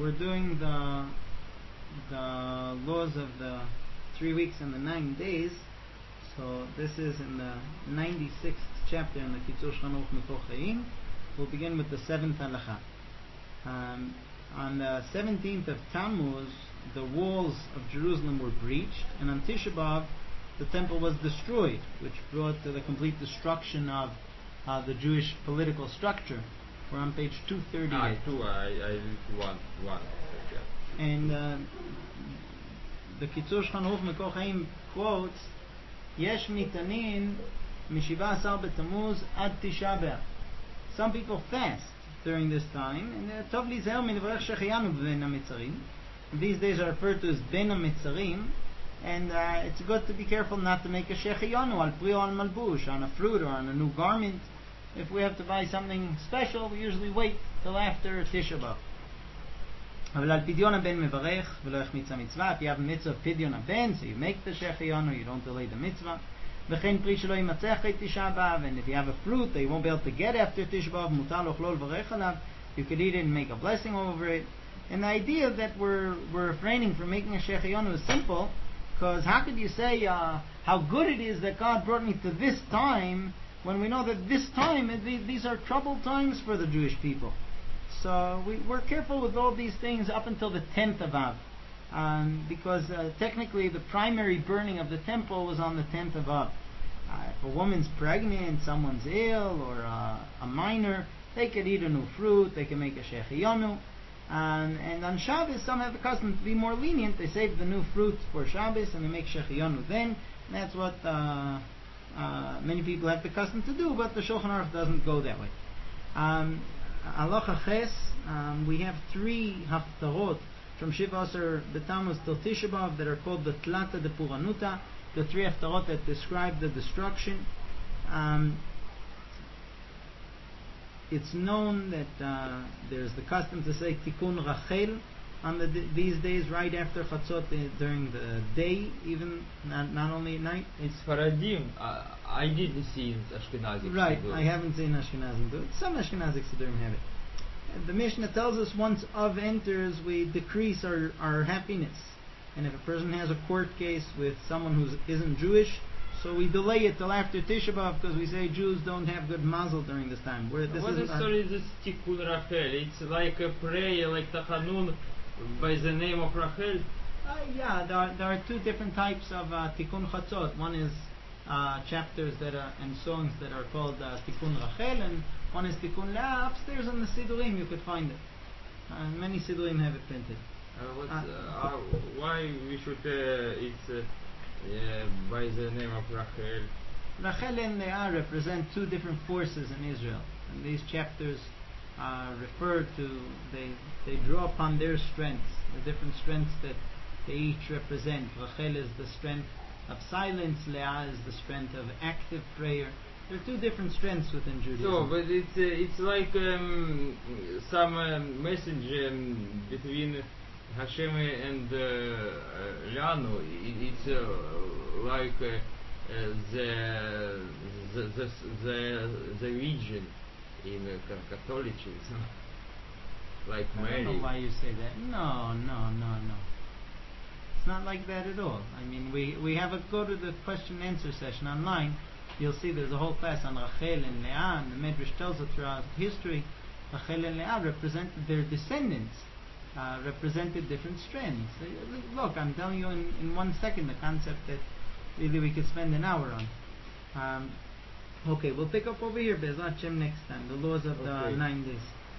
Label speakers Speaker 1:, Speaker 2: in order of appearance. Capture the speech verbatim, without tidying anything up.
Speaker 1: we're doing the the laws of the three weeks and the nine days. So this is in the ninety-sixth chapter in the Kitzur Shulchan Aruch Mekor Chaim. We'll begin with the seventh halacha. Um, on the seventeenth of Tammuz, the walls of Jerusalem were breached, and on Tisha B'Av, the temple was destroyed, which brought to the complete destruction of uh, the Jewish political structure. We're on page two thirty-eight.
Speaker 2: Ah, two, I, I read one, one. Yeah.
Speaker 1: And uh, the Kitzur Shulchan Aruch Mekor Chaim quotes, Yesh mitanin mishiva asar b'Tammuz ad Tisha B'Av. Some people fast during this time, and tov lizer minevarech shechiyanu b'ben hamitzarim. These days are referred to as ben hamitzarim, and uh, it's good to be careful not to make a shechiyanu al pri or al malbush, on a fruit or on a new garment. If we have to buy something special, we usually wait till after Tisha B'Av. אבל על פדיון הבן מברך ולא יחמיץ המצווה. If you have a mitzvah of פדיון הבן, so you make the shechiyanu, you don't delay the mitzvah. וכן פרי שלא יימצא אחרי תשעה באב, and if you have a fruit that you won't be able to get after Tisha B'Av, מותר לאכלו לברך עליו, you could eat it and make a blessing over it. And the idea that we're we're refraining from making a shechiyanu is simple, because how could you say uh, how good it is that God brought me to this time, when we know that this time, these are troubled times for the Jewish people. So we, we're careful with all these things up until the tenth of Av. Um, because uh, technically the primary burning of the temple was on the tenth of Av. Uh, if a woman's pregnant, someone's ill, or uh, a minor, they could eat a new fruit, they can make a shechiyanu. Um, and on Shabbos, some have the custom to be more lenient. They save the new fruit for Shabbos and they make shechiyanu then. And that's what uh, uh, many people have the custom to do, but the Shulchan Aruch doesn't go that way. Um, Halacha Ches, um, we have three haftarot from Shiva Asar B'Tammuz till Tisha B'Av that are called the Tlata de Puranuta, the three haftarot that describe the destruction. Um, it's known that uh, there's the custom to say Tikkun Rachel on the d- these days, right after Chatzot, uh, during the day, even not, not only at night.
Speaker 2: It's Faradim. Uh, I didn't see in Ashkenazic.
Speaker 1: Right, I haven't seen Ashkenazim do it. Some Ashkenazic Siddurim have it. The Mishnah tells us once Av enters, we decrease our, our happiness. And if a person has a court case with someone who isn't Jewish, so we delay it till after Tisha B'Av, because we say Jews don't have good mazel during this time. Where this
Speaker 2: what is sorry, this Tikkun Rachel? It's like a prayer, like Tachanun, by the name of Rachel?
Speaker 1: Uh, yeah, there are, there are two different types of uh, Tikkun Chatzot. One is uh, chapters that are and songs that are called uh, Tikkun Rachel, and one is Tikkun Leah. Upstairs on the Siddurim you could find it. Uh, many Siddurim have it printed.
Speaker 2: Uh, what's, uh, uh, why we should, uh, it's uh, yeah, by the name of Rachel?
Speaker 1: Rachel and Leah represent two different forces in Israel. And these chapters uh, refer to, they, they draw upon their strengths, the different strengths that they each represent. Rachel is the strength of silence, Leah is the strength of active prayer. There are two different strengths within Judaism.
Speaker 2: So, but it's uh, it's like um, some uh, message um, between Hashem and uh, uh, Lanu. It's uh, like uh, uh, the, the the the the region in uh, Catholicism, like Mary.
Speaker 1: I don't know why you say that. No, no, no, no. It's not like that at all. I mean, we, we have a go to the question and answer session online. You'll see there's a whole class on Rachel and Leah, and the Medrash tells us throughout history, Rachel and Leah represented their descendants, uh, represented different strands. Look, I'm telling you in, in one second the concept that really we could spend an hour on. Um, okay, we'll pick up over here, Be'ezrat Hashem, next time, the laws of the
Speaker 2: okay.
Speaker 1: nine days.